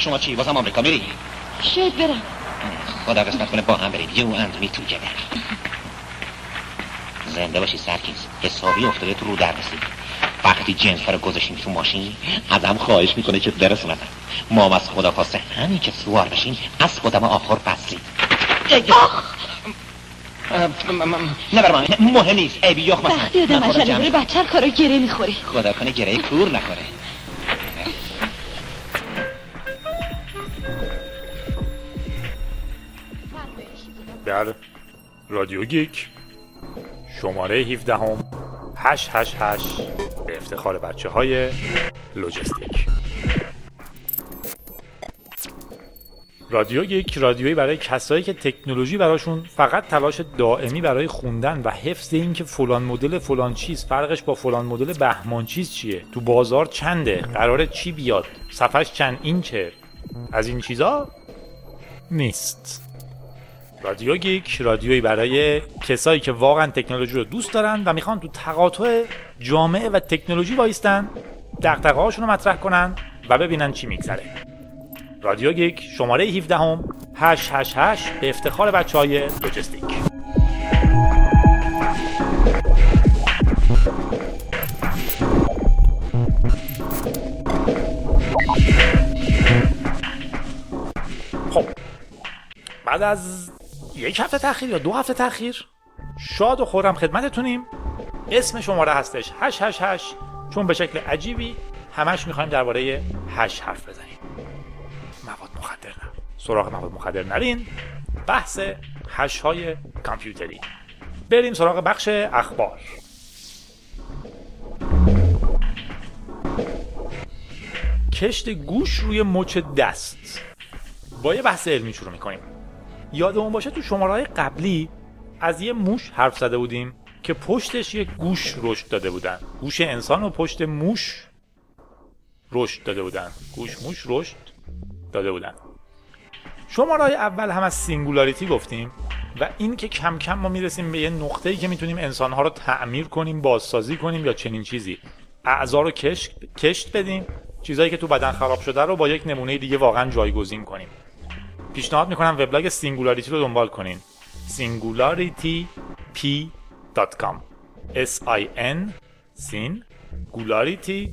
شما چی بازم آمریکا میری؟ شاید برم. خدا قسمت کنه با هم بریم. You and me together. زنده باشی سرکیز. حسابی افتاده تو رو دردسی. وقتی جنسا رو گذاشیم تو ماشین ازم خواهش میکنه که برسونم. ما هم از خدا خواسته همین که سوار بشیم از خودم آخر فصلی. نبر من مهم نیست. ای بیاخ مثلا وقتی آدم عجله بره بدتر کارا گره میخوره. خدا کنه گره کور نخوره. بله رادیو گیک شماره 17 888 به افتخار بچه های لوجستیک. رادیو گیک رادیویی برای کسایی که تکنولوژی براشون فقط تلاش دائمی برای خوندن و حفظ این که فلان مدل فلان چیز فرقش با فلان مدل بهمان چیز چیه، تو بازار چنده، قراره چی بیاد، صفحش چند اینچه، از این چیزا نیست. رادیو گیک رادیویی برای کسایی که واقعا تکنولوژی رو دوست دارن و میخوان تو تقاطع جامعه و تکنولوژی وایستن، دغدغه‌هاشون رو مطرح کنن و ببینن چی میگذره. رادیو گیک شماره 17 888 به افتخار بچهای لوجستیک. خب بعد از یک هفته تأخیر یا 2 هفته تأخیر شاد و خرم خدمتتونیم. اسم شماره هستش 888 چون به شکل عجیبی همش میخوایم درباره هش حرف بزنیم. مواد مخدر نه، سراغ مواد مخدر نرین، بحث هش های کامپیوتری. بریم سراغ بخش اخبار. کشت گوش روی مچ دست. با یه بحث علمی شروع میکنیم. یادمون باشه تو شماره‌های قبلی از یه موش حرف زده بودیم که پشتش یه گوش رشد داده بودن. گوش انسان و پشت موش رشد داده بودن. گوش موش رشد داده بودن. شماره‌های اول هم از سینگولاریتی گفتیم و این که کم کم ما میرسیم به یه نقطه‌ای که میتونیم انسان‌ها رو تعمیر کنیم، بازسازی کنیم یا چنین چیزی. اعضا رو کشت بدیم، چیزایی که تو بدن خراب شده رو با یک نمونه دیگه واقعا جایگزین کنیم. پیشنهاد میکنم وبلاگ سینگولاریتی رو دنبال کنین. singularityp.com singularity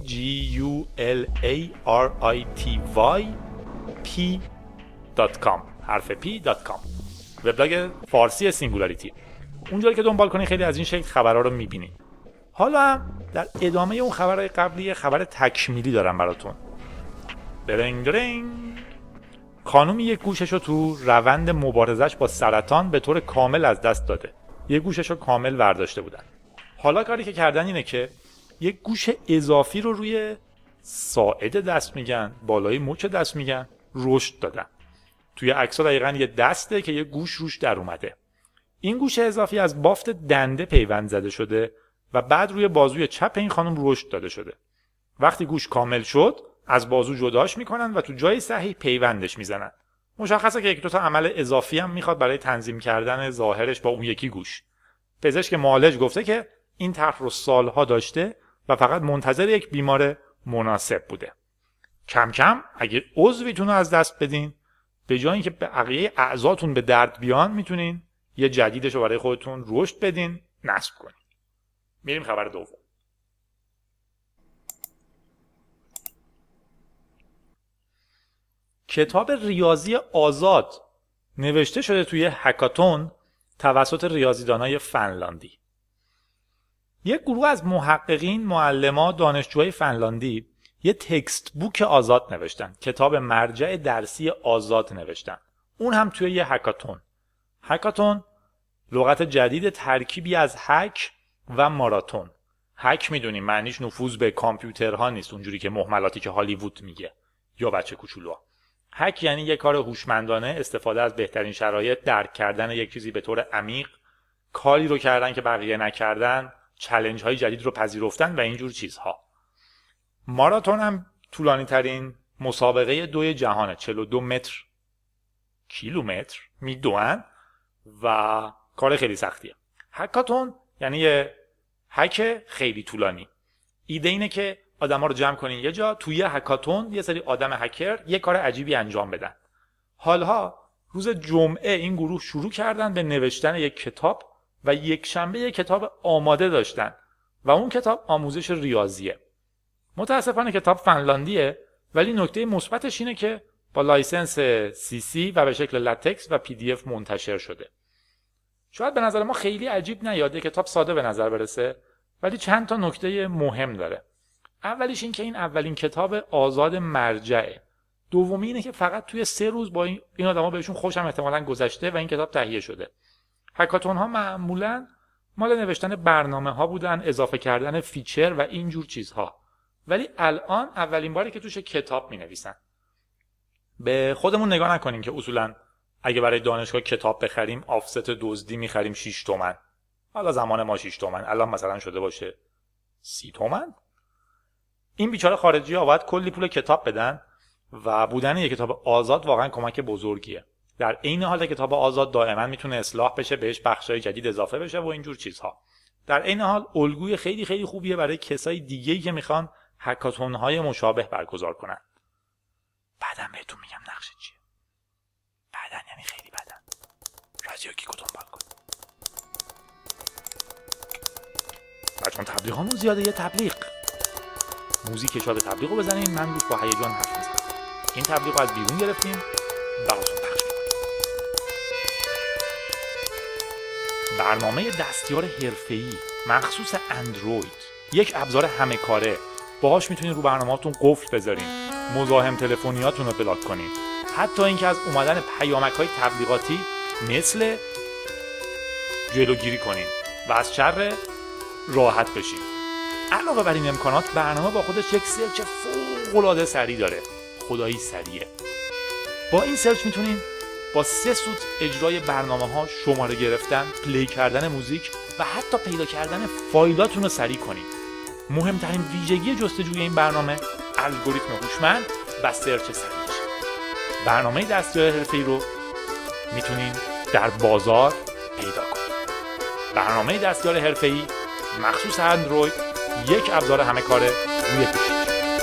gularityp.com حرف p.com وبلاگ فارسی سینگولاریتی. اونجایی که دنبال کنین خیلی از این شکل خبرها رو میبینین. حالا هم در ادامه اون خبرهای قبلی خبر تکمیلی دارم براتون. درنگ درنگ. خانومی یک گوششو تو روند مبارزش با سرطان به طور کامل از دست داده. یک گوششو کامل برداشته بودن. حالا کاری که کردن اینه که یک گوش اضافی رو روی ساعد دست میگن، بالای مچ دست میگن، رشد دادن. توی عکس‌ها دقیقاً یه دسته که یه گوش روش در اومده. این گوش اضافی از بافت دنده پیوند زده شده و بعد روی بازوی چپ این خانم رشد داده شده. وقتی گوش کامل شد از بازو جداش میکنن و تو جای صحیح پیوندش میزنن. مشخصه که یک دو تا عمل اضافی هم میخواد برای تنظیم کردن ظاهرش با اون یکی گوش. پزشک معالج گفته که این طرح رو سالها داشته و فقط منتظر یک بیمار مناسب بوده. کم کم اگه عضویتون رو از دست بدین، به جای اینکه بقیه اعضاتون به درد بیان، میتونین یه جدیدش رو برای خودتون رشد بدین، نصب کنین. میریم خبر دوم. کتاب ریاضی آزاد نوشته شده توی هکاتون توسط ریاضیدانای فنلاندی. یک گروه از محققین، معلما، دانشجوهای فنلاندی یه تکست بوک آزاد نوشتن. کتاب مرجع درسی آزاد نوشتن. اون هم توی یه هکاتون. هکاتون لغت جدید ترکیبی از هک و ماراتون. هک میدونیم معنیش نفوذ به کامپیوترها نیست، اونجوری که مهملاتی که هالیوود میگه یا بچه کوچولوها. هک یعنی یک کار هوشمندانه، استفاده از بهترین شرایط، درک کردن یک چیزی به طور عمیق، کاری رو کردن که بقیه نکردن، چالش های جدید رو پذیرفتن و اینجور چیزها. ماراتون هم طولانی ترین مسابقه دوی جهانه. 42 متر کیلومتر میدوئن و کار خیلی سختیه. هکاتون یعنی یه هک خیلی طولانی. ایده اینه که آدما رو جمع کنین یه جا توی هکاتون، یه سری آدم هکر یه کار عجیبی انجام بدن. حالها روز جمعه این گروه شروع کردن به نوشتن یک کتاب و یک شنبه یک کتاب آماده داشتن و اون کتاب آموزش ریاضیه. متاسفانه کتاب فنلاندیه، ولی نکته مثبتش اینه که با لایسنس CC و به شکل لاتکس و PDF منتشر شده. شاید به نظر ما خیلی عجیب نیاد، کتاب ساده به نظر برسه، ولی چند تا نکته مهم داره. اولیش این که این اولین کتاب آزاد مرجعه. دومی اینه که فقط توی 3 روز با این آدما بهشون خوشم احتمالاً گذشته و این کتاب تهیه شده. هکاتون ها معمولاً مال نوشتن برنامه ها بودن، اضافه کردن فیچر و اینجور چیزها. ولی الان اولین باری که توش کتاب می‌نویسن. به خودمون نگاه نکنیم که اصولاً اگه برای دانشگاه کتاب بخریم آفست دزدی می‌خریم 6 تومن. حالا زمان ما 6 تومن، الان مثلا شده باشه 30 تومن. این بیچاره خارجی‌ها باید کلی پول کتاب بدن و بودن یک کتاب آزاد واقعا کمک بزرگیه. در عین حال کتاب آزاد دائما میتونه اصلاح بشه، بهش بخشای جدید اضافه بشه و اینجور چیزها. در عین حال الگوی خیلی خیلی خوبیه برای کسای دیگه‌ای که میخوان هکاتون‌های مشابه برگزار کنن. بعدم بهتون میگم نقشه چیه. بعدن یعنی خیلی بعدن. رادیو گیگو دنبال کن. بچه‌ها تبلیغامون زیاده، یه تبلیغ. موزیک شاد تبلیغو بزنین، من روش با هیجان حرف میزنم. این تبلیغو از بیرون گرفتیم براتون پخش می‌کنیم. برنامه دستیار حرفه‌ای مخصوص اندروید، یک ابزار همه کاره. باهاش میتونین رو برنامه‌هاتون قفل بذارین، مزاحم تلفنیاتون رو بلاک کنین، حتی اینکه از اومدن پیامک‌های تبلیغاتی مثل جلوگیری کنین و از شر راحت بشین. علاوه بر این امکانات، برنامه با خودش یک سرچ فوق‌العاده سریع داره. خدایی سریعه. با این سرچ میتونین با 3 سوت اجرای برنامه‌ها، شماره گرفتن، پلی کردن موزیک و حتی پیدا کردن فایلاتون رو سریع کنین. مهمترین ویژگی جستجوی این برنامه الگوریتم هوشمند و سرچ سریعش. برنامه دستیار حرفه‌ای رو میتونین در بازار پیدا کنین. برنامه دستیار حرفه‌ای مخصوص اندروید، یک ابزار همه کاره روی گوشی.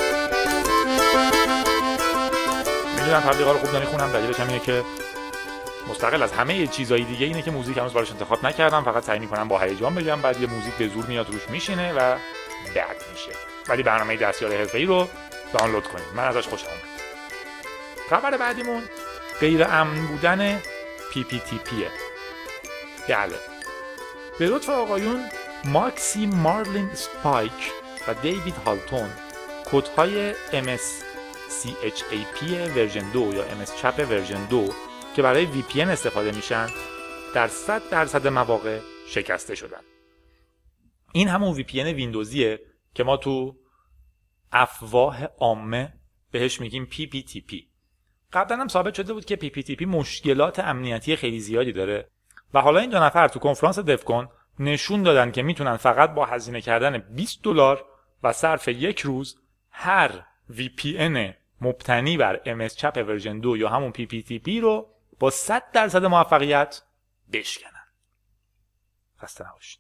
میدونم تبلیغا رو خوب نمیخونم، دلیلش هم اینه که مستقل از همه چیزهای دیگه اینه که موزیک هنوز براش انتخاب نکردم، فقط سعی میکنم با هیجان بگم، بعد یه موزیک به زور میاد روش میشینه و بد میشه. ولی برنامه دستیار حرفه‌ای رو دانلود کنید، من ازش خوشم اومد. خبر بعدیمون غیر امن بودن PPTPه. بله، به لطف آقایون ماکسی مارلین اسپایک و دیوید هالتون کدهای MSCHAP ورژن 2 یا MS چپ ورژن 2 که برای VPN استفاده میشن در 100% مواقع شکسته شدن. این همون VPN ویندوزیه که ما تو افواه عامه بهش میگیم PPTP. قبلا هم ثابت شده بود که PPTP مشکلات امنیتی خیلی زیادی داره و حالا این 2 نفر تو کنفرانس دفکن نشون دادن که میتونن فقط با هزینه کردن $20 و صرف 1 روز هر VPN مبتنی بر MS چپ ورژن 2 یا همون PPTP رو با 100% موفقیت بشکنن. خسته نباشید.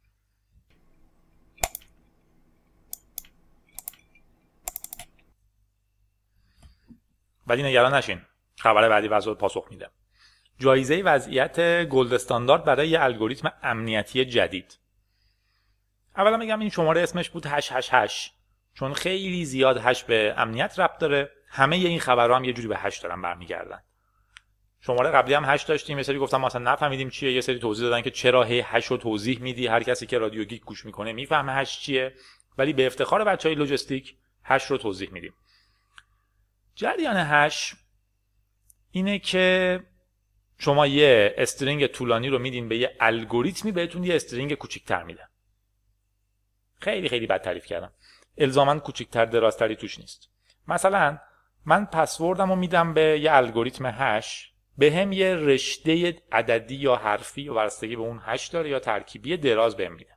ولی نگران نشین، خبر بعدی وضع پاسخ میده. جایزه وضعیت گلد استاندارد برای یه الگوریتم امنیتی جدید. اولا میگم این شماره اسمش بود 888 چون خیلی زیاد 8 به امنیت ربط داره. همه این خبرها هم یه جوری به 8 دارن برمیگردن. شماره قبلی هم 8 داشتیم، یه سری گفتم ما اصلا نفهمیدیم چیه، یه سری توضیح دادن که چرا هی 8 رو توضیح میدی، هر کسی که رادیو گیگ گوش میکنه میفهمه 8 چیه، ولی به افتخار بچهای لوجستیک 8 رو توضیح میدیم. جریان 8 اینه که شما یه استرینگ طولانی رو میدین به یه الگوریتمی، بهتون یه استرینگ کوچیک‌تر میده. خیلی خیلی بد تعریف کردم. الزاماً کوچیک‌تر درازتری توش نیست. مثلا من پسوردمو میدم به یه الگوریتم هش، به هم یه رشته عددی یا حرفی و وابستگی به اون هش داره یا ترکیبی دراز بهم میده.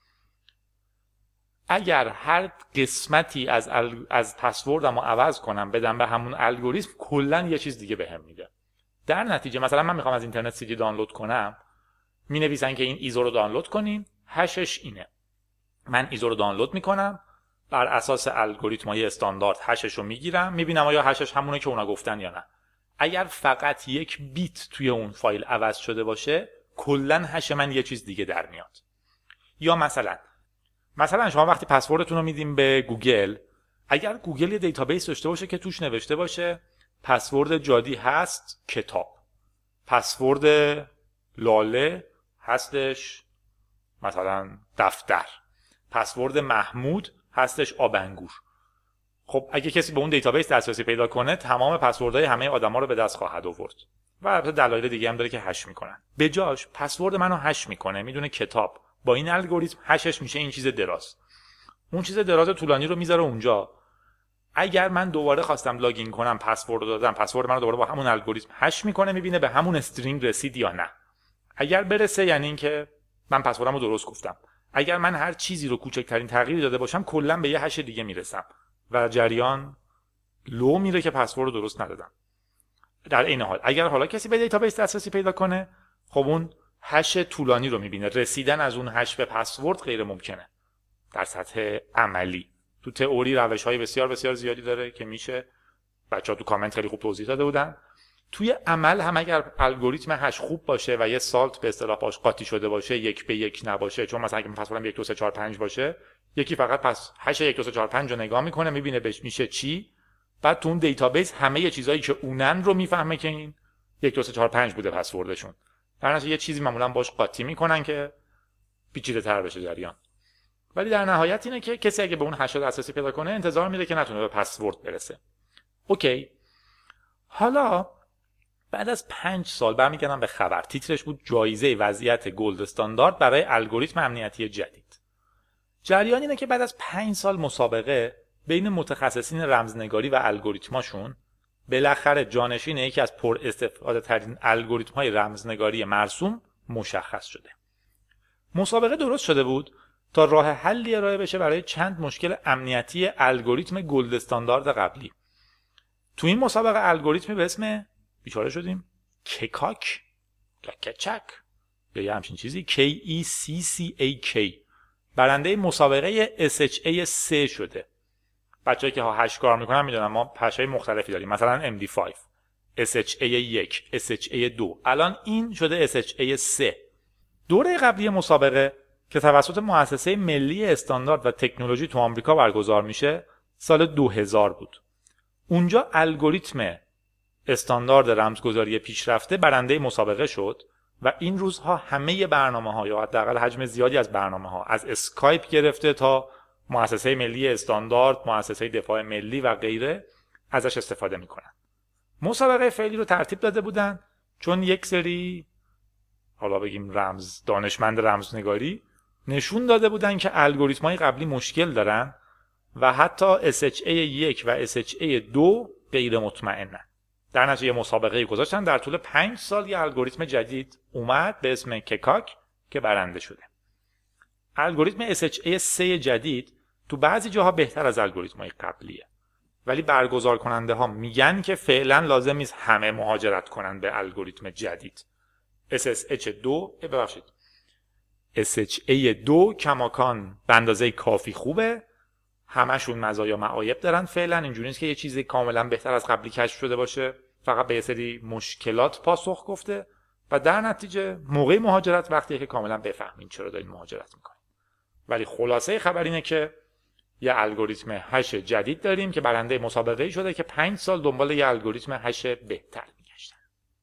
اگر هر قسمتی از پسوردمو عوض کنم بدم به همون الگوریتم، کلا یه چیز دیگه بهم میده. در نتیجه مثلا من میخوام از اینترنت CD دانلود کنم، مینویسن که این ایزو رو دانلود کنین، هشش اینه. من ایزو رو دانلود میکنم، بر اساس الگوریتم‌های استاندارد هشش رو میگیرم، میبینم آیا هشش همونه که اونا گفتن یا نه. اگر فقط یک بیت توی اون فایل عوض شده باشه، کلاً هش من یه چیز دیگه در میاد. یا مثلا شما وقتی پسوردتون رو میدیم به گوگل، اگر گوگل یه دیتابیس داشته باشه که توش نوشته باشه پسورد جادی هست کتاب، پسورد لاله هستش مثلا دفتر، پسورد محمود هستش آب انگور. خب اگه کسی به اون دیتابیس دسترسی پیدا کنه، تمام پسوردهای همه آدما رو به دست خواهد آورد. و البته دلایل دیگه هم داره که هش میکنن. به جاش پسورد منو هش میکنه، میدونه کتاب. با این الگوریتم هشش میشه این چیز دراز. اون چیز دراز طولانی رو میذاره اونجا. اگر من دوباره خواستم لاگین کنم، پسورد رو دادم، پسورد منو دوباره با همون الگوریتم هش میکنه، میبینه به همون استرینگ رسید یا نه. اگر برسه یعنی اینکه من پسوردمو درست گفتم. اگر من هر چیزی رو کوچکترین تغییری داده باشم، کلا به یه هش دیگه میرسم و جریان لو میره که پسورد رو درست ندادم. در این حال اگر حالا کسی به دیتابیس دسترسی پیدا کنه، خب اون هش طولانی رو میبینه. رسیدن از اون هش به پسورد غیر ممکنه در سطح عملی. تو تئوری روش‌های بسیار بسیار زیادی داره که میشه، بچه‌ها تو کامنت خیلی خوب توضیح داده بودن. توی عمل هم اگر الگوریتم هش خوب باشه و یه سالت به اصطلاح باش قاطی شده باشه، 1 به 1 نباشه، چون مثلا اگه من پسوردم 1 2 3 4 5 باشه، یکی فقط پس هش 1 2 3 4 5 رو نگاه میکنه، میبینه بهش میشه چی، بعد تو اون دیتابیس همه چیزایی که اونن رو میفهمه که این 1 2 3 4 5 بوده پسوردشون. در نتیجه یه چیزی معمولا باش قاطی میکنن که پیچیده‌تر بشه جریان. ولی در نهایت اینه که کسی اگه به اون هش دسترسی پیدا کنه، انتظار میره که نتونه به پسورد برسه. اوکی. حالا بعد از 5 سال برمیگردم به خبر. تیترش بود جایزه وضعیت گلد استاندارد برای الگوریتم امنیتی جدید. جریان اینه که بعد از 5 سال مسابقه بین متخصصین رمزنگاری و الگوریتماشون، بالاخره جانشین یکی از پر استفاده ترین الگوریتم های رمزنگاری مرسوم مشخص شده. مسابقه درست شده بود تا راه حلی ارائه بشه برای چند مشکل امنیتی الگوریتم گلد استاندارد قبلی. تو این مسابقه الگوریتمی به اسم بیچاره شدیم ککاک یا همچین چیزی KECCAK برنده مسابقه SHA 3 شده. بچه‌ای که هش کار میکنن میدونن ما هش‌های مختلفی داریم، مثلا MD5 SHA 1 SHA 2 الان این شده SHA 3. دوره قبلی مسابقه که توسط مؤسسه ملی استاندارد و تکنولوژی تو آمریکا برگزار میشه سال 2000 بود. اونجا الگوریتم استاندارد رمزگذاری پیشرفته برنده مسابقه شد و این روزها همه برنامه‌ها یا حداقل حجم زیادی از برنامه‌ها از اسکایپ گرفته تا مؤسسه ملی استاندارد، مؤسسه دفاع ملی و غیره ازش استفاده میکنن. مسابقه فعلی رو ترتیب داده بودن چون یک سری حالا بگیم دانشمند رمزنگاری نشون داده بودن که الگوریتم‌های قبلی مشکل دارن و حتی SHA 1 و SHA 2 غیر مطمئنن. در نتیجه مسابقه گذاشتن. در طول 5 سال یه الگوریتم جدید اومد به اسم ککاک که برنده شده. الگوریتم SHA 3 جدید تو بعضی جاها بهتر از الگوریتم‌های قبلیه، ولی برگزار کننده ها میگن که فعلا لازم نیست همه مهاجرت کنن به الگوریتم جدید. SHA 2 کماکان به اندازه کافی خوبه، همشون مزایا معایب دارن. فعلا اینجوری نیست که یه چیزی کاملا بهتر از قبلی کشف شده باشه، فقط به یه سری مشکلات پاسخ گفته و در نتیجه موقع مهاجرت وقتیه که کاملا بفهمین چرا دارین مهاجرت میکنین. ولی خلاصه خبر اینه که یه الگوریتم هش جدید داریم که برنده مسابقه شده که 5 سال دنبال یه الگوریتم هش بهتر میگشتن.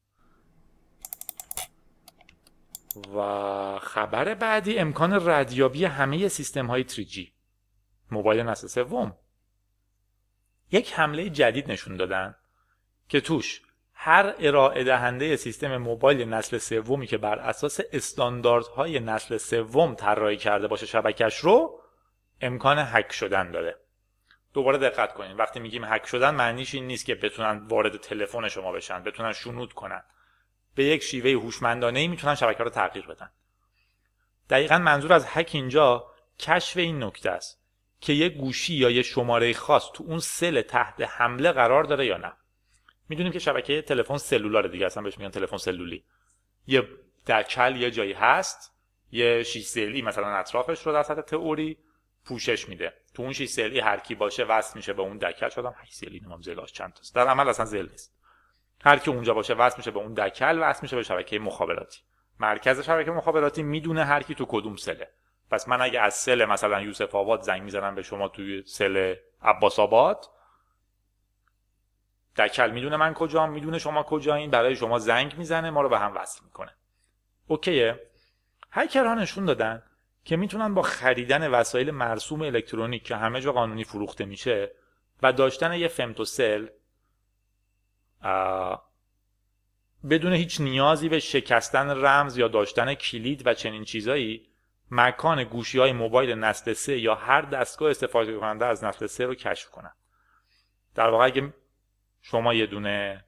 و خبر بعدی امکان ردیابی همه سیستم های 3G موبایل نسل سوم. یک حمله جدید نشون دادن که توش هر ارائه دهنده سیستم موبایل نسل سومی که بر اساس استانداردهای نسل سوم طراحی کرده باشه شبکش رو، امکان هک شدن داره. دوباره دقت کنین، وقتی میگیم هک شدن معنیش این نیست که بتونن وارد تلفن شما بشن، بتونن شنود کنن. به یک شیوه هوشمندانه‌ای میتونن شبکه رو تغییر بدن. دقیقاً منظور از هک اینجا کشف این نکته است که یه گوشی یا یه شماره خاص تو اون سل تحت حمله قرار داره یا نه. میدونیم که شبکه تلفن سلولار دیگه، اصلا بهش میگن تلفن سلولی. یه دکل یه جایی هست، یه شیش ضلعی مثلا اطرافش رو در سطح تئوری پوشش میده. تو اون 6 سلی هر کی باشه وصل میشه به اون دکل. شدم 8 سلی نمام زلاش چند تاست. در عمل اصلا زل نیست. هر کی اونجا باشه وصل میشه به اون دکل، وصل میشه به شبکه مخابراتی. مرکز شبکه مخابراتی میدونه هر کی تو کدوم سله. پس من اگه از سل مثلا یوسف آباد زنگ میزنم به شما توی سل عباس آباد، دکل میدونه من کجام، میدونه شما کجایین، برای شما زنگ میزنه، ما رو به هم وصل میکنه. اوکیه؟ هکرها نشون دادن که میتونن با خریدن وسایل مرسوم الکترونیک که همه جا قانونی فروخته میشه و داشتن یه فمتوسل بدون هیچ نیازی به شکستن رمز یا داشتن کلید و چنین چیزایی مکان گوشی‌های موبایل نسل 3 یا هر دستگاه استفاده کننده از نسل 3 رو کشف کنن. در واقع اگه شما یه دونه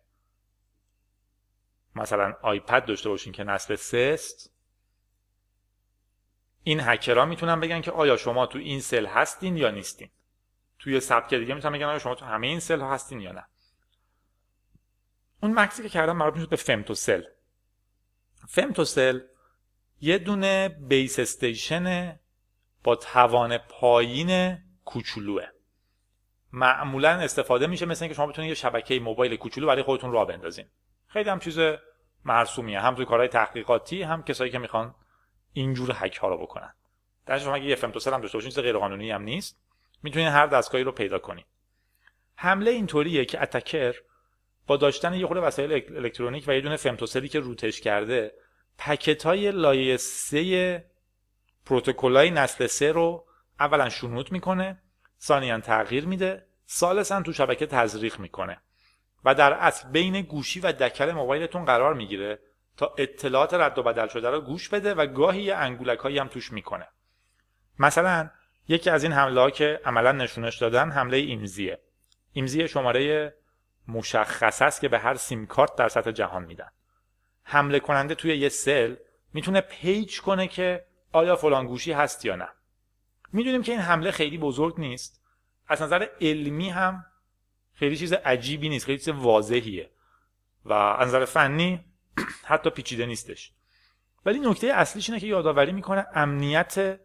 مثلا آیپد داشته باشین که نسل 3 است، این هکرها میتونن بگن که آیا شما تو این سل هستین یا نیستین. توی سبک دیگه میتونن بگن آیا شما تو همه این سل ها هستین یا نه. اون مکسی که کردم مربوط میشه به فمتوسل. فمتوسل یه دونه بیس استیشن با توان پایین کوچولوه. معمولا استفاده میشه مثل اینکه شما بتونید یه شبکه موبایل کوچولو برای خودتون راه بندازین. خیلی هم چیز مرسومیه، هم توی کارهای تحقیقاتی، هم کسایی که میخوان اینجور هک ها رو بکنن. در شما اگه یه فمتوسل هم داشته باشین، چیز غیر قانونی هم نیست، میتونین هر دستگاهی رو پیدا کنین. حمله اینطوریه که اتکر با داشتن یه خورده وسایل الکترونیک و یه دونه فمتوسلی که روتش کرده، پکت‌های لایه 3 پروتکل‌های نسل 3 رو اولا شنود میکنه، ثانیاً تغییر میده، ثالثاً تو شبکه تزریق میکنه و در اصل بین گوشی و دکل موبایلتون قرار میگیره تا اطلاعات رد و بدل شده رو گوش بده و گاهی یه انگولک‌هایی هم توش میکنه. مثلا یکی از این حمله‌ها که عملاً نشونش دادن حمله ایمزیه. ایمزی شماره مشخص است که به هر سیم کارت در سطح جهان میدن. حمله کننده توی یه سل میتونه پیج کنه که آیا فلان گوشی هست یا نه. میدونیم که این حمله خیلی بزرگ نیست، از نظر علمی هم خیلی چیز عجیبی نیست، خیلی چیز واضحیه و از نظر فنی حتی پیچیده نیستش. ولی نکته اصلیش اینه که یادآوری میکنه امنیت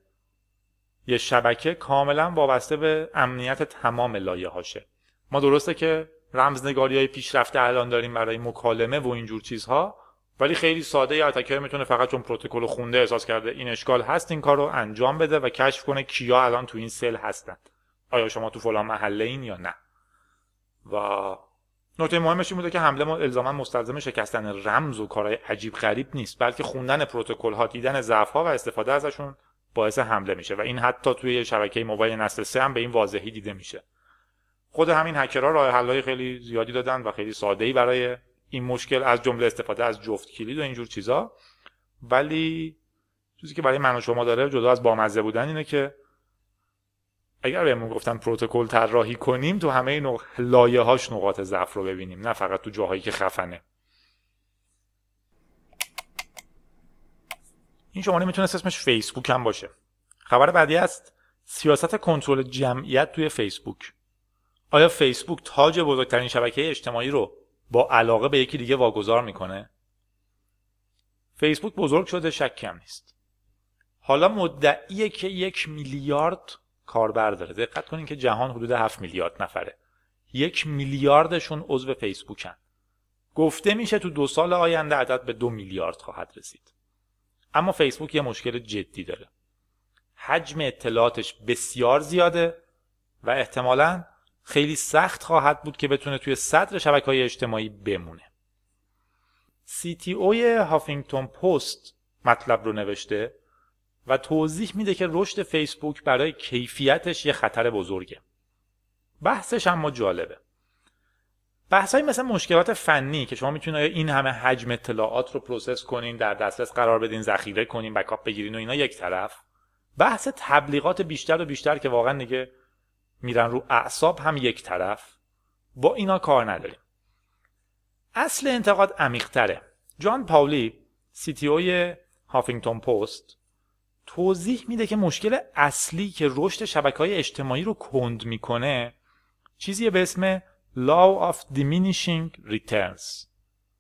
یه شبکه کاملا وابسته به امنیت تمام لایه‌هاشه. ما درسته که رمزنگاری‌های پیشرفته الان داریم برای مکالمه و اینجور چیزها، ولی خیلی ساده یا اتکر میتونه فقط چون پروتکل خونده احساس کرده این اشکال هست این کارو انجام بده و کشف کنه کیا الان تو این سل هستن، آیا شما تو فلان محله این یا نه. و نکته مهمش این بوده که حمله ما الزاما مستلزم شکستن رمز و کارهای عجیب غریب نیست، بلکه خوندن پروتکل ها، دیدن ضعف ها و استفاده ازشون باعث حمله میشه و این حتی توی شبکه موبایل نسل 3 هم به این واضحی دیده میشه. خود همین هکرها راه حل‌های خیلی زیادی دادن و خیلی ساده‌ای برای این مشکل، از جمله استفاده از جفت کلید و اینجور چیزا. ولی چیزی که برای من و شما داره جدا از بامزه بودن اینه که اگر بهمون گفتن پروتکل طراحی کنیم تو همه لایه‌هاش نقاط ضعف رو ببینیم، نه فقط تو جاهایی که خفنه. این شماره میتونه اسمش فیسبوک هم باشه. خبر بعدی است سیاست کنترل جمعیت توی فیسبوک. آیا فیسبوک تاج بزرگترین شبکه اجتماعی رو با علاقه به یکی دیگه واگذار میکنه؟ فیسبوک بزرگ شده، شکی هم نیست. حالا مدعیه که 1 میلیارد کاربر داره. دقت کنین که جهان حدود 7 میلیارد نفره. 1 میلیاردشون عضو فیسبوکن. گفته میشه تو 2 سال آینده عدد به 2 میلیارد خواهد رسید. اما فیسبوک یه مشکل جدی داره. حجم اطلاعاتش بسیار زیاده و احتمالاً خیلی سخت خواهد بود که بتونه توی صدر شبکه‌های اجتماعی بمونه. CTO هافینگتون پست مطلب رو نوشته و توضیح میده که رشد فیسبوک برای کیفیتش یه خطر بزرگه. بحثش اما جالبه. بحثایی مثل مشکلات فنی که شما میتونید این همه حجم اطلاعات رو پروسس کنین، در دسترس قرار بدین، ذخیره کنین، بکاپ بگیرین و اینا یک طرف. بحث تبلیغات بیشتر و بیشتر که واقعا دیگه میرن رو اعصاب هم یک طرف. با اینا کار نداریم. اصل انتقاد عمیق‌تره. جان پاولی CTO هافینگتون پست توضیح میده که مشکل اصلی که رشد شبکه‌های اجتماعی رو کند میکنه چیزیه به اسم Law of Diminishing Returns،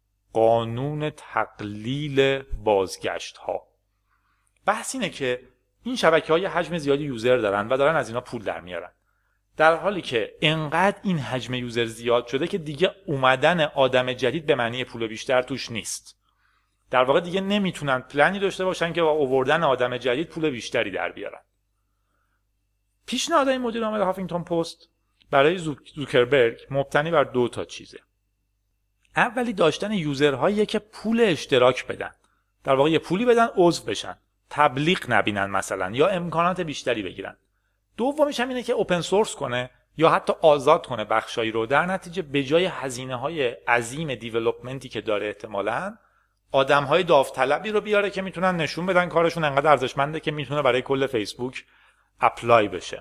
قانون تقلیل بازگشت ها. بحث اینه که این شبکه‌ها یه حجم زیادی یوزر دارن و دارن از اینا پول در میارن. در حالی که انقدر این حجم یوزر زیاد شده که دیگه اومدن آدم جدید به معنی پول بیشتر توش نیست. در واقع دیگه نمیتونن پلنی داشته باشن که با آوردن آدم جدید پول بیشتری در بیارن. پیشنهاد این مدیر عامل هافینگتون پست برای زوکربرگ مبتنی بر 2 تا چیزه. اولی داشتن یوزرهایی که پول اشتراک بدن. در واقع یه پولی بدن عضو بشن. تبلیغ نبینن مثلا یا امکانات بیشتری بگیرن. دومیش هم اینه که اوپن سورس کنه یا حتی آزاد کنه بخشایی رو، در نتیجه به جای هزینه‌های عظیم دیولپمنتی که داره احتمالاً آدم‌های داوطلبی رو بیاره که میتونن نشون بدن کارشون انقدر ارزشمنده که میتونه برای کل فیسبوک اپلای بشه.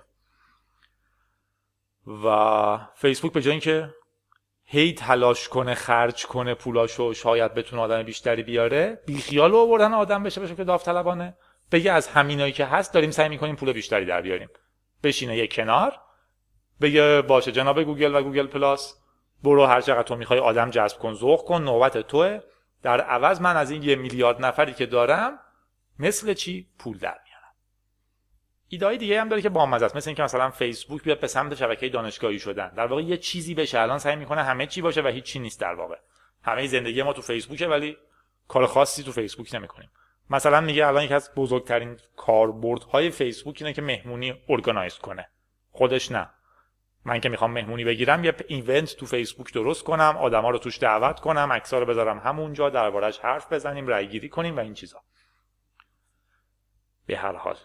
و فیسبوک به جای اینکه هی تلاش کنه خرج کنه پولاشو شاید بتونه آدم بیشتری بیاره، بیخیال رو آوردن آدم بشه که داوطلبانه، بگه از همینایی که هست داریم سعی می‌کنیم پول بیشتری در بیاریم. بشینه یک کنار بگه باشه جناب گوگل و گوگل پلاس، برو هر چقدر تو میخوای آدم جذب کن، ذوق کن، نوبت توئه، در عوض من از این 1 میلیارد نفری که دارم مثل چی پول در میارم. ایده دیگه هم داره که بامزه است، مثل اینکه مثلا فیسبوک بیاد به سمت شبکه دانشگاهی شدن، در واقع یه چیزی بشه. الان سعی میکنه همه چی باشه و هیچ چی نیست. در واقع همه زندگی ما تو فیسبوکه ولی کار خاصی تو فیسبوک نمیکنیم. مثلا میگه الان یکی از بزرگترین کاربردهای فیسبوک اینه که مهمونی ارگانایز کنه. خودش نه، من که میخوام مهمونی بگیرم یه ایونت تو فیسبوک درست کنم، آدما رو توش دعوت کنم، عکس‌ها رو بذارم همونجا، دربارش حرف بزنیم، رای گیری کنیم و این چیزا. به هر حال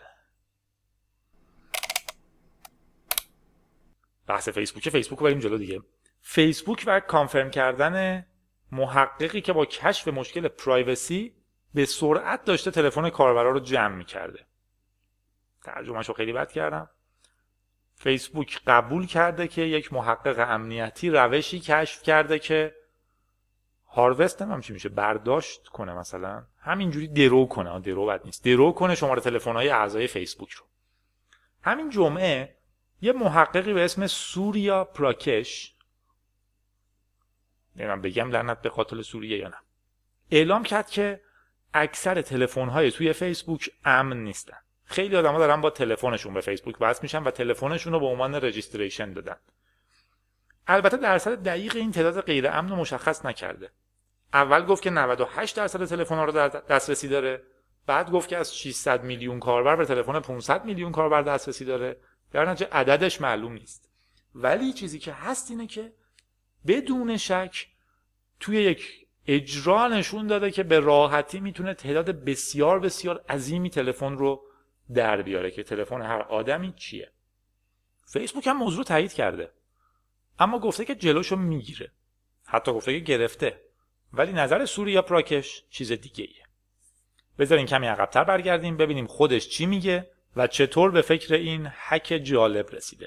بحث فیسبوک رو بریم جلو دیگه. فیسبوک و کانفرم کردن محققی که با کشف مشکل پرایوسی به سرعت داشته تلفن کاربرا رو جمع می‌کرده. ترجمه‌اش رو خیلی بد کردم. فیسبوک قبول کرده که یک محقق امنیتی روشی کشف کرده که هاروست هم چی میشه، برداشت کنه، مثلا همینجوری درو کنه، درو بد نیست، درو کنه شماره تلفن‌های اعضای فیسبوک رو. همین جمعه یه محققی به اسم سوریا پراکش، نمیدونم بگم لعنت به قاتل سوریه یا نه، اعلام کرد که اکثر تلفن‌های توی فیسبوک امن نیستن. خیلی آدم‌ها دارن با تلفنشون به فیسبوک وصل میشن و تلفنشون رو به عنوان رجیستریشن دادن. البته درصد دقیق این تعداد غیر امن رو مشخص نکرده. اول گفت که 98% تلفن‌ها رو در دسترسی داره، بعد گفت که از 600 میلیون کاربر به تلفن 500 میلیون کاربر دسترسی داره. در نتیجه عددش معلوم نیست. ولی چیزی که هست اینه که بدون شک توی یک اجرا نشون داده که به راحتی میتونه تعداد بسیار بسیار عظیمی تلفن رو در بیاره که تلفن هر آدمی چیه. فیسبوک هم موضوع تایید کرده، اما گفته که جلوشو میگیره، حتی گفته که گرفته. ولی نظر سوریا پراکش چیز دیگه ایه. بذارین کمی عقب‌تر برگردیم ببینیم خودش چی میگه و چطور به فکر این هک جالب رسیده.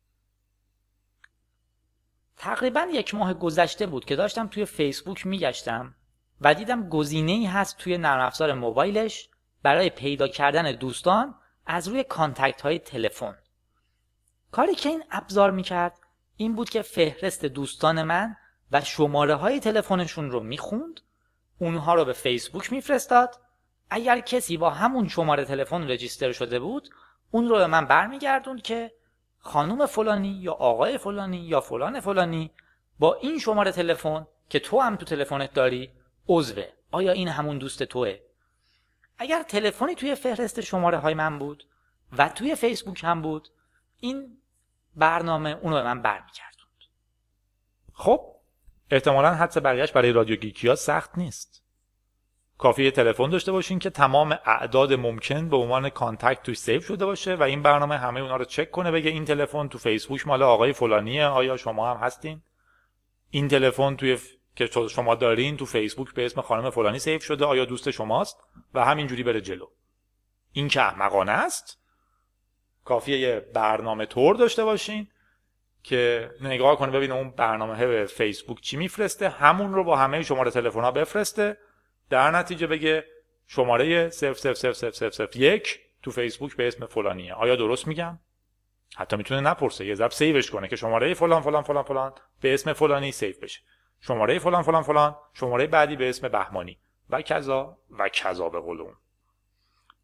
تقریبا 1 ماه گذشته بود که داشتم توی فیسبوک میگشتم و دیدم گزینه‌ای هست توی نرم افزار موبایلش برای پیدا کردن دوستان از روی کانتکت های تلفن. کاری که این ابزار میکرد این بود که فهرست دوستان من و شماره های تلفنشون رو میخوند، اونها رو به فیسبوک میفرستاد. اگر کسی با همون شماره تلفن رجیستر شده بود اون رو به من برمیگردوند که خانم فلانی یا آقای فلانی یا فلان فلانی با این شماره تلفن که تو هم تو تلفنت داری عضوه، آیا این همون دوست توئه؟ اگر تلفنی توی فهرست شماره های من بود و توی فیسبوک هم بود این برنامه اونو به من برمیگردوند. خب احتمالاً حدس بقیه‌اش برای رادیو گیکیا سخت نیست. کافیه تلفن داشته باشین که تمام اعداد ممکن به عنوان کانتکت توش سیو شده باشه و این برنامه همه اونا رو چک کنه، بگه این تلفن تو فیسبوک مال آقای فلانیه، آیا شما هم هستین؟ این تلفن که شما دارین تو فیسبوک به اسم خانم فلانی سیو شده، آیا دوست شماست؟ و همینجوری بره جلو. این که احمقانه است. کافیه یه برنامه تور داشته باشین که نگاه کنه ببینه اون برنامه به فیسبوک چی میفرسته، همون رو با همه شماره تلفن‌ها بفرسته، در نتیجه بگه شماره 00001 تو فیسبوک به اسم فلانیه. آیا درست میگم؟ حتی میتونه نپرسه، یه ضرب سیوش کنه که شماره فلان فلان فلان فلان به اسم فلانی سیو بشه، شماره فلان فلان فلان شماره بعدی به اسم بهمانی و کذا و کذا به قول اون.